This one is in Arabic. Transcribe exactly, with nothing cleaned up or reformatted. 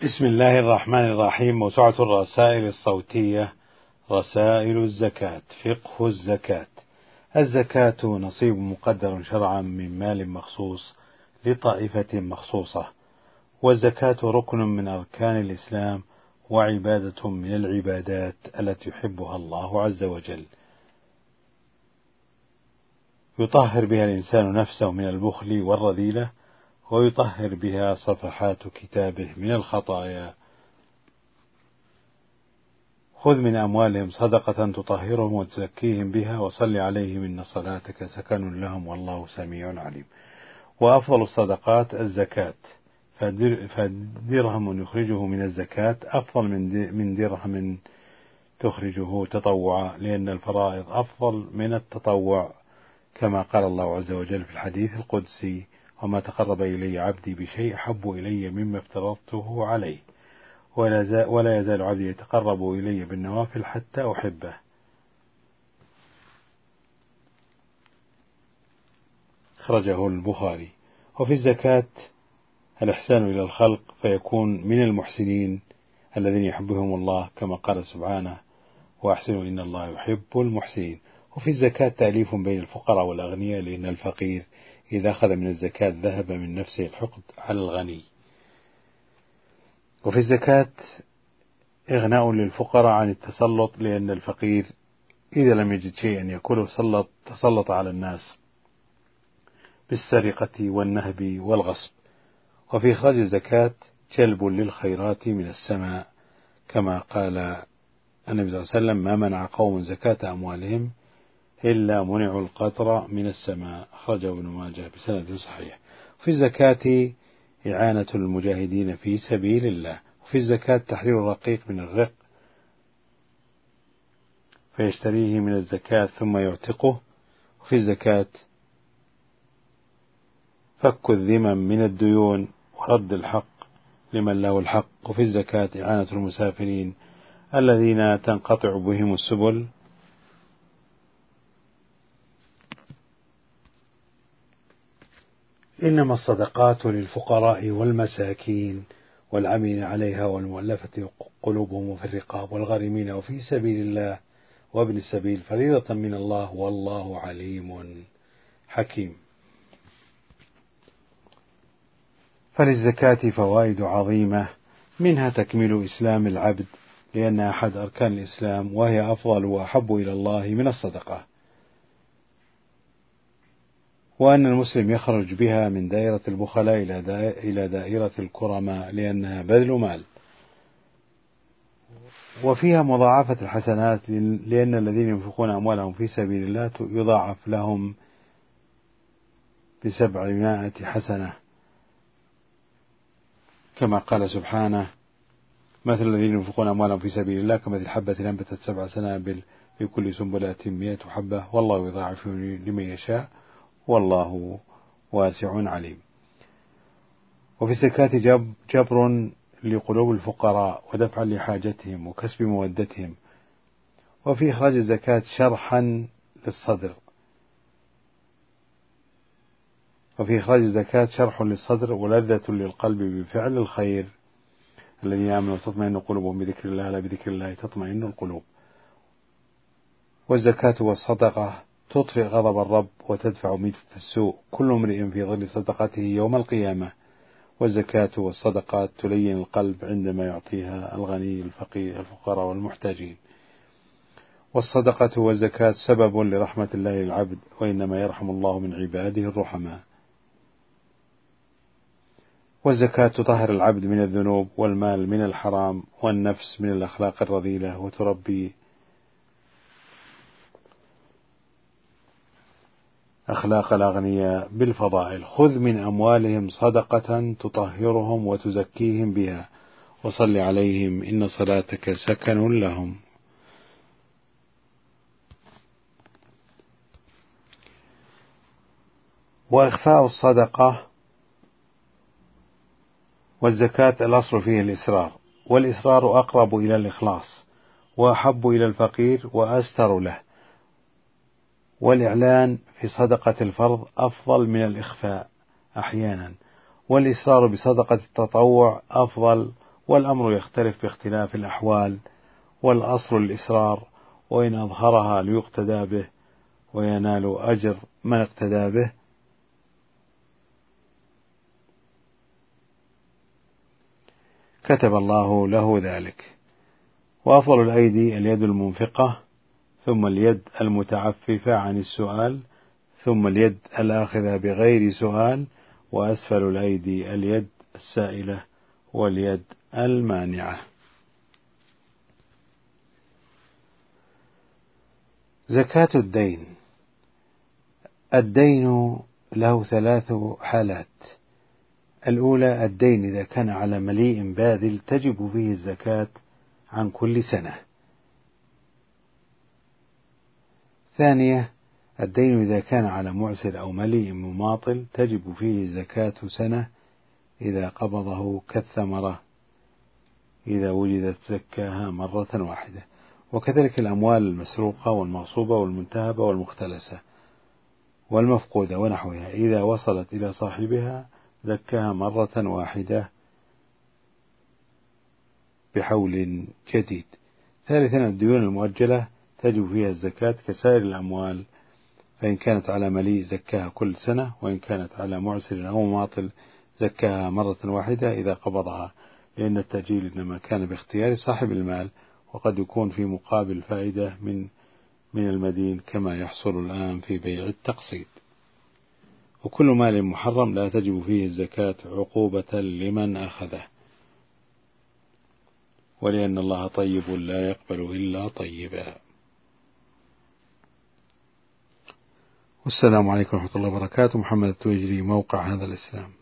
بسم الله الرحمن الرحيم. موسوعة الرسائل الصوتية رسائل الزكاة. فقه الزكاة. الزكاة نصيب مقدر شرعا من مال مخصوص لطائفة مخصوصة، والزكاة ركن من أركان الإسلام وعبادة من العبادات التي يحبها الله عز وجل، يطهر بها الإنسان نفسه من البخل والرذيلة، ويطهر بها صفحات كتابه من الخطايا. خذ من أموالهم صدقة تطهرهم وتزكيهم بها وصل عليهم إن صلاتك سكن لهم والله سميع عليم. وأفضل الصدقات الزكاة، فدرهم يخرجه من الزكاة أفضل من درهم تخرجه تطوعا، لأن الفرائض أفضل من التطوع، كما قال الله عز وجل في الحديث القدسي: وما تقرب إلي عبدي بشيء أحب إلي مما افترضته عليه، ولا يزال عبدي يتقرب إلي بالنوافل حتى أحبه. خرجه البخاري. وفي الزكاة الإحسان إلى الخلق، فيكون من المحسنين الذين يحبهم الله، كما قال سبحانه: وأحسنوا إن الله يحب المحسنين. وفي الزكاة تأليف بين الفقراء والأغنياء، لأن الفقير إذا أخذ من الزكاة ذهب من نفسه الحقد على الغني. وفي الزكاة إغناء للفقراء عن التسلط، لأن الفقير إذا لم يجد شيئا يأكله تسلط, تسلط على الناس بالسرقة والنهب والغصب. وفي إخراج الزكاة جلب للخيرات من السماء، كما قال النبي صلى الله عليه وسلم: ما منع قوم زكاة أموالهم إلا منعوا القطر من السماء. أخرجه ابن ماجه بسند صحيح. في الزكاة إعانة المجاهدين في سبيل الله. وفي الزكاة تحرير الرقيق من الرق فيشتريه من الزكاة ثم يعتقه. وفي الزكاة فك الذمم من الديون ورد الحق لمن له الحق. وفي الزكاة إعانة المسافرين الذين تنقطع بهم السبل. إنما الصدقات للفقراء والمساكين والعاملين عليها والمؤلفة قلوبهم وفي الرقاب والغارمين وفي سبيل الله وابن السبيل فريضة من الله والله عليم حكيم. فللزكاة فوائد عظيمة، منها تكميل إسلام العبد، لأنها أحد أركان الإسلام، وهي أفضل وأحب إلى الله من الصدقة، وأن المسلم يخرج بها من دائرة البخلاء إلى دائرة الكرماء، لأنها بذل مال. وفيها مضاعفة الحسنات، لأن الذين ينفقون أموالهم في سبيل الله يضاعف لهم بسبعمائة حسنة، كما قال سبحانه: مثل الذين ينفقون أموالهم في سبيل الله كمثل حبة أنبتت سبع سنابل في كل سنبلة مئة حبة والله يضاعف لمن يشاء والله واسع عليم. وفي الزكاة جبر لقلوب الفقراء ودفعا لحاجتهم وكسب مودتهم. وفي إخراج الزكاة شرحا للصدر وفي إخراج الزكاة شرح للصدر ولذة للقلب بفعل الخير. الذين آمنوا تطمئن قلوبهم بذكر الله، لا بذكر الله تطمئن القلوب. والزكاة والصدقة تطفئ غضب الرب وتدفع ميتة السوء، كل امرئ في ظل صدقته يوم القيامة. والزكاة والصدقات تلين القلب عندما يعطيها الغني الفقير الفقراء والمحتاجين. والصدقة والزكاة سبب لرحمة الله للعبد، وإنما يرحم الله من عباده الرحماء. والزكاة تطهر العبد من الذنوب والمال من الحرام والنفس من الأخلاق الرذيلة، وتربي أخلاق الأغنياء بالفضائل. خذ من أموالهم صدقة تطهرهم وتزكيهم بها وصل عليهم إن صلاتك سكن لهم. وإخفاء الصدقة والزكاة الأصل فيه الإسرار، والإسرار أقرب إلى الإخلاص وأحب إلى الفقير وأستر له. والإعلان في صدقة الفرض أفضل من الإخفاء أحيانا، والإسرار بصدقة التطوع أفضل، والأمر يختلف باختلاف الأحوال، والأصل الإسرار، وإن أظهرها ليقتدى به وينال أجر من اقتدى به كتب الله له ذلك. وأفضل الأيدي اليد المنفقة، ثم اليد المتعففة عن السؤال، ثم اليد الآخذة بغير سؤال، وأسفل الأيدي اليد السائلة واليد المانعة. زكاة الدين. الدين له ثلاث حالات. الأولى الدين إذا كان على مليء باذل تجب فيه الزكاة عن كل سنة. ثانية الدين إذا كان على معسر أو مليء مماطل تجب فيه زكاة سنة إذا قبضه كالثمرة، إذا وجدت زكاها مرة واحدة. وكذلك الأموال المسروقة والمغصوبة والمنتهبة والمختلسة والمفقودة ونحوها إذا وصلت إلى صاحبها زكاها مرة واحدة بحول جديد. ثالثا الديون المؤجلة تجب فيها الزكاة كسائر الأموال، فإن كانت على مليء زكاها كل سنة، وإن كانت على معسر أو مماطل زكاها مرة واحدة إذا قبضها، لأن التأجيل إنما كان باختيار صاحب المال، وقد يكون في مقابل فائدة من من المدين كما يحصل الآن في بيع التقسيط. وكل مال محرم لا تجب فيه الزكاة عقوبة لمن أخذه، ولأن الله طيب لا يقبل إلا طيبا. والسلام عليكم ورحمة الله وبركاته. محمد التويجري، موقع هذا الإسلام.